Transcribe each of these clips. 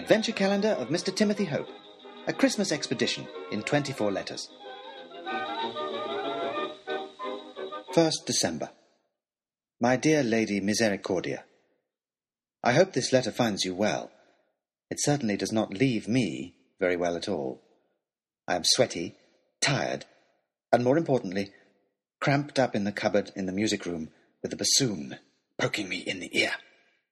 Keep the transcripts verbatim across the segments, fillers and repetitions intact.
Adventure Calendar of Mister Timothy Hope. A Christmas expedition in twenty-four letters. First December. My dear Lady Misericordia, I hope this letter finds you well. It certainly does not leave me very well at all. I am sweaty, tired, and more importantly, cramped up in the cupboard in the music room with the bassoon poking me in the ear.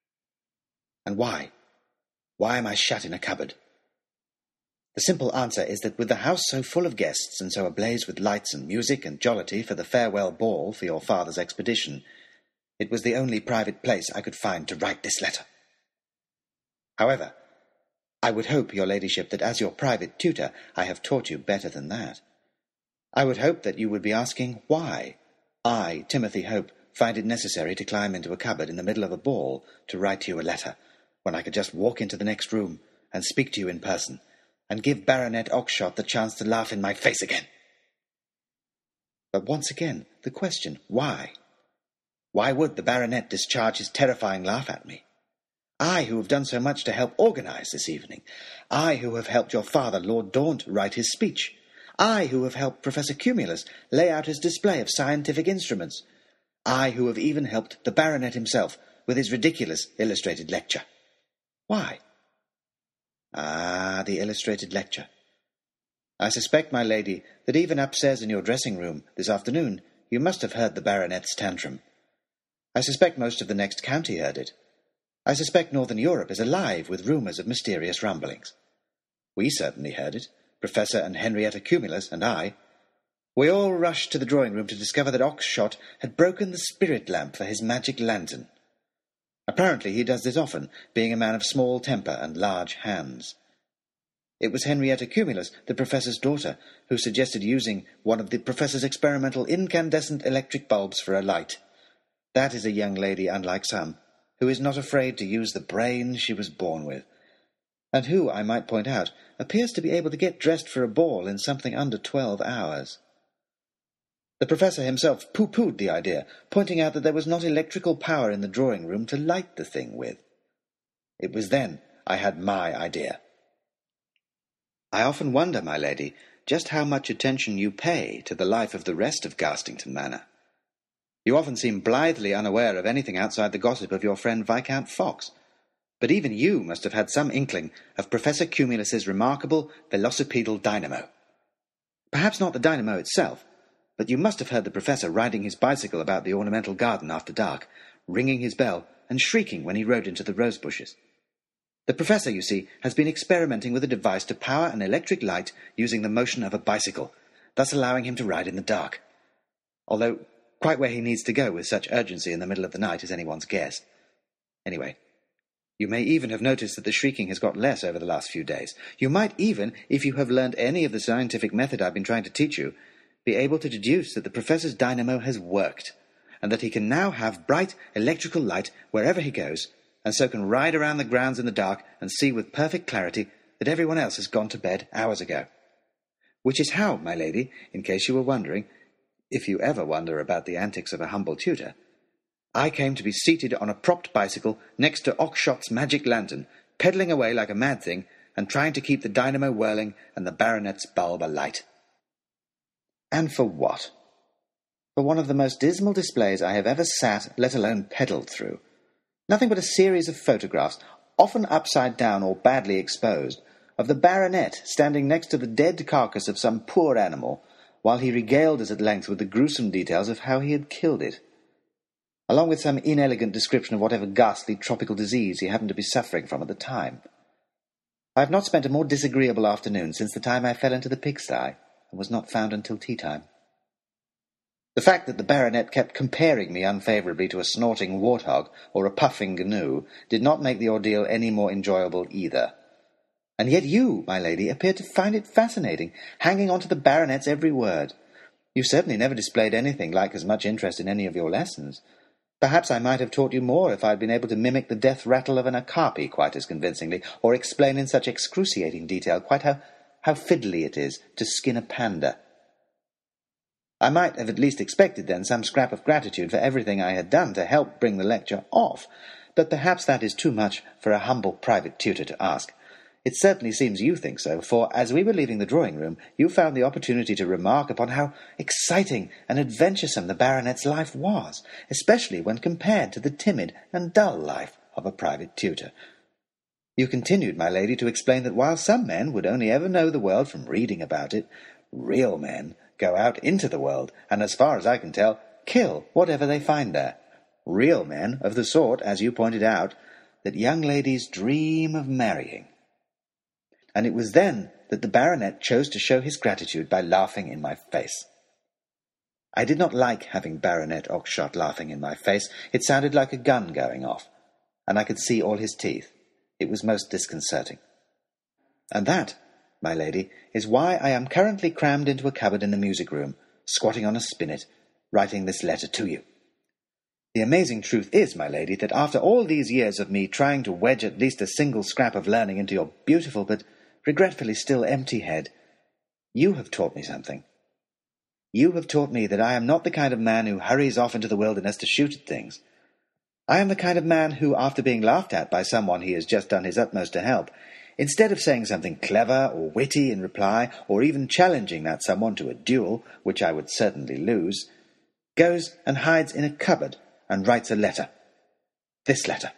And why? Why am I shut in a cupboard? The simple answer is that with the house so full of guests and so ablaze with lights and music and jollity for the farewell ball for your father's expedition, it was the only private place I could find to write this letter. However, I would hope, your ladyship, that as your private tutor I have taught you better than that. I would hope that you would be asking why I, Timothy Hope, find it necessary to climb into a cupboard in the middle of a ball to write you a letter, when I could just walk into the next room and speak to you in person, and give Baronet Oxshott the chance to laugh in my face again. But once again, the question, why? Why would the Baronet discharge his terrifying laugh at me? I, who have done so much to help organise this evening. I, who have helped your father, Lord Daunt, write his speech. I, who have helped Professor Cumulus lay out his display of scientific instruments. I, who have even helped the Baronet himself with his ridiculous illustrated lecture. Why? Ah, the illustrated lecture. I suspect, my lady, that even upstairs in your dressing-room this afternoon you must have heard the Baronet's tantrum. I suspect most of the next county heard it. I suspect Northern Europe is alive with rumours of mysterious rumblings. We certainly heard it, Professor and Henrietta Cumulus and I. We all rushed to the drawing-room to discover that Oxshott had broken the spirit lamp for his magic lantern. Apparently he does this often, being a man of small temper and large hands. It was Henrietta Cumulus, the professor's daughter, who suggested using one of the professor's experimental incandescent electric bulbs for a light. That is a young lady unlike some, who is not afraid to use the brain she was born with, and who, I might point out, appears to be able to get dressed for a ball in something under twelve hours. The professor himself pooh-poohed the idea, pointing out that there was not electrical power in the drawing-room to light the thing with. It was then I had my idea. I often wonder, my lady, just how much attention you pay to the life of the rest of Garstington Manor. You often seem blithely unaware of anything outside the gossip of your friend Viscount Fox, but even you must have had some inkling of Professor Cumulus's remarkable velocipedal dynamo. Perhaps not the dynamo itself, but you must have heard the professor riding his bicycle about the ornamental garden after dark, ringing his bell and shrieking when he rode into the rose bushes. The professor, you see, has been experimenting with a device to power an electric light using the motion of a bicycle, thus allowing him to ride in the dark. Although quite where he needs to go with such urgency in the middle of the night is anyone's guess. Anyway, you may even have noticed that the shrieking has got less over the last few days. You might even, if you have learned any of the scientific method I've been trying to teach you, be able to deduce that the professor's dynamo has worked, and that he can now have bright electrical light wherever he goes, and so can ride around the grounds in the dark and see with perfect clarity that everyone else has gone to bed hours ago. Which is how, my lady, in case you were wondering, if you ever wonder about the antics of a humble tutor, I came to be seated on a propped bicycle next to Oxshott's magic lantern, pedalling away like a mad thing, and trying to keep the dynamo whirling and the baronet's bulb alight. And for what? For one of the most dismal displays I have ever sat, let alone pedalled through. Nothing but a series of photographs, often upside down or badly exposed, of the baronet standing next to the dead carcass of some poor animal, while he regaled us at length with the gruesome details of how he had killed it, along with some inelegant description of whatever ghastly tropical disease he happened to be suffering from at the time. I have not spent a more disagreeable afternoon since the time I fell into the pigsty, and was not found until tea-time. The fact that the baronet kept comparing me unfavourably to a snorting warthog or a puffing gnu did not make the ordeal any more enjoyable either. And yet you, my lady, appeared to find it fascinating, hanging on to the baronet's every word. You certainly never displayed anything like as much interest in any of your lessons. Perhaps I might have taught you more if I had been able to mimic the death rattle of an okapi quite as convincingly, or explain in such excruciating detail quite how How fiddly it is to skin a panda. I might have at least expected then some scrap of gratitude for everything I had done to help bring the lecture off, but perhaps that is too much for a humble private tutor to ask. It certainly seems you think so, for as we were leaving the drawing-room, you found the opportunity to remark upon how exciting and adventuresome the baronet's life was, especially when compared to the timid and dull life of a private tutor. You continued, my lady, to explain that while some men would only ever know the world from reading about it, real men go out into the world, and as far as I can tell, kill whatever they find there. Real men of the sort, as you pointed out, that young ladies dream of marrying. And it was then that the baronet chose to show his gratitude by laughing in my face. I did not like having Baronet Oxshott laughing in my face. It sounded like a gun going off, and I could see all his teeth. It was most disconcerting. And that, my lady, is why I am currently crammed into a cupboard in the music-room, squatting on a spinnet, writing this letter to you. The amazing truth is, my lady, that after all these years of me trying to wedge at least a single scrap of learning into your beautiful but regretfully still empty head, you have taught me something. You have taught me that I am not the kind of man who hurries off into the wilderness to shoot at things. I am the kind of man who, after being laughed at by someone he has just done his utmost to help, instead of saying something clever or witty in reply, or even challenging that someone to a duel, which I would certainly lose, goes and hides in a cupboard and writes a letter. This letter.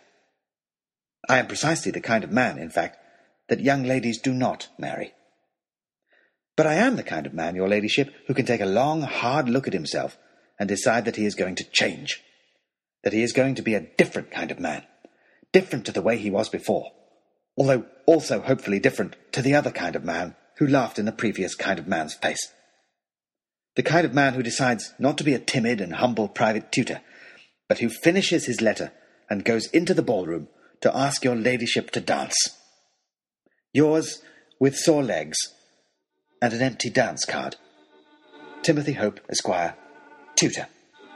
I am precisely the kind of man, in fact, that young ladies do not marry. But I am the kind of man, your ladyship, who can take a long, hard look at himself and decide that he is going to change, that he is going to be a different kind of man, different to the way he was before, although also hopefully different to the other kind of man who laughed in the previous kind of man's face. The kind of man who decides not to be a timid and humble private tutor, but who finishes his letter and goes into the ballroom to ask your ladyship to dance. Yours, with sore legs, and an empty dance card. Timothy Hope, Esquire, Tutor.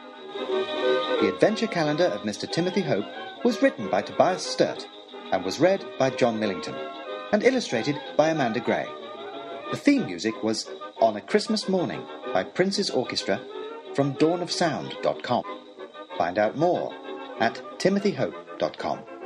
The Adventure Calendar of Mister Timothy Hope was written by Tobias Sturt, and was read by John Millington, and illustrated by Amanda Gray. The theme music was On a Christmas Morning by Prince's Orchestra from dawn of sound dot com. Find out more at timothy hope dot com.